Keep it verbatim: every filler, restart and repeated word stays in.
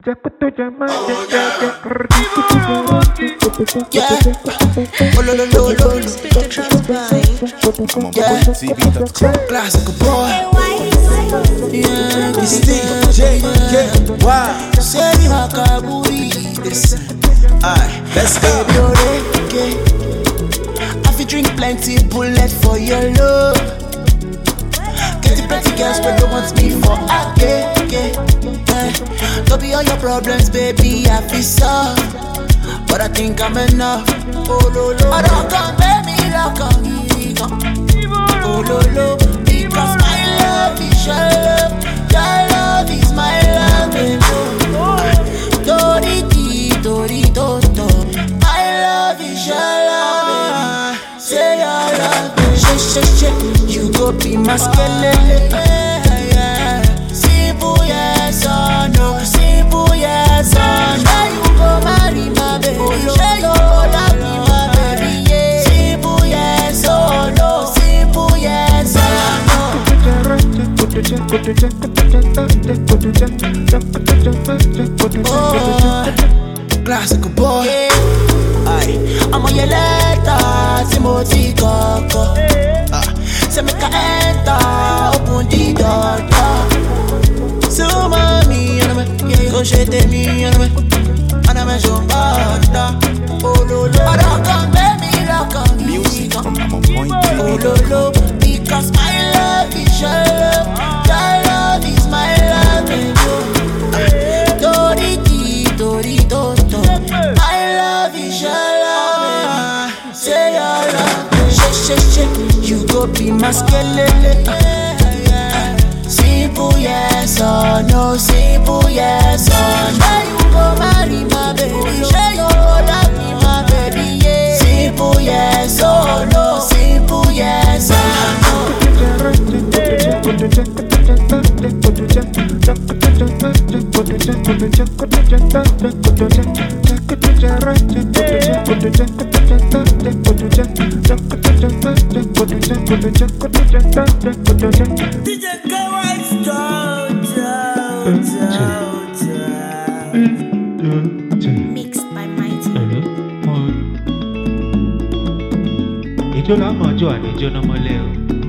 Yeah. Oh, lo, lo, lo, lo. Yeah. Classical boy. Yeah. It's D J. Yeah. Wow. Say me makaburi. Listen. Alright. Let's go. Okay. I fi drink plenty bullet for your love. Get the pretty girls but don't want me for a okay, okay. Yeah. Don't be all your problems, baby. I feel soft, but I think I'm enough. Oh lo lo, I don't come, baby, don't come, oh lo lo, because my love is your love, your love is my love, baby. Dori di, dori do do, my love is your love, baby. Say your love, baby. Shake, shake, shake, you go be my skeleton. Simple yes or no, simple yes or no. Say you go marry my baby, say you go love me my baby, yeah. Simple yes or no, simple yes or no. Oh, classical boy, yeah. Aye, I'm on your letter, Timothy Coco. Ah, say make I enter, open the door. So mommy, and I'm yeah, go shake me, and I'm and I'm a jumbo. Oh lo lo, I don't come, baby, don't come. Music, oh lo lo, because my love is your love, your love is my love, baby. Dori di, dori do do, my love is your love. Say your love, shake shake shake, you go be my skeleton. Simple yes or no, simple yes or no. Say you go marry my baby, say you go love me my baby, yeah. Simple yes or no, simple yes or no. D J K-Wise, mixed by Mighty. Ìjọ làwọn ọjọ́ àníjọ́ náà mọ́lẹ̀ o.